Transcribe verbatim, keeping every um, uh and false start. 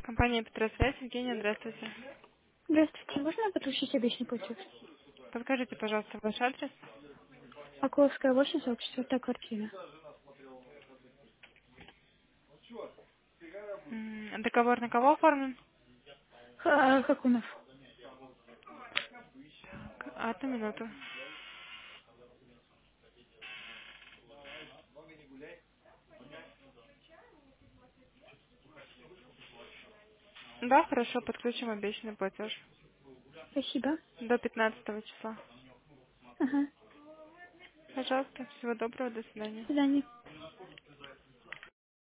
Компания Петросвязь, Евгения, здравствуйте. Здравствуйте, можно подключить обещанный платеж? Подскажите, пожалуйста, ваш адрес. Окловская, восемь, сорок четвёртая квартира. М, Договор на кого оформлен? Ха- Хакунов. Так, одну минуту. Да, хорошо, подключим обещанный платеж. Спасибо. До пятнадцатого числа. Ага. Пожалуйста, всего доброго, до До свидания. свидания.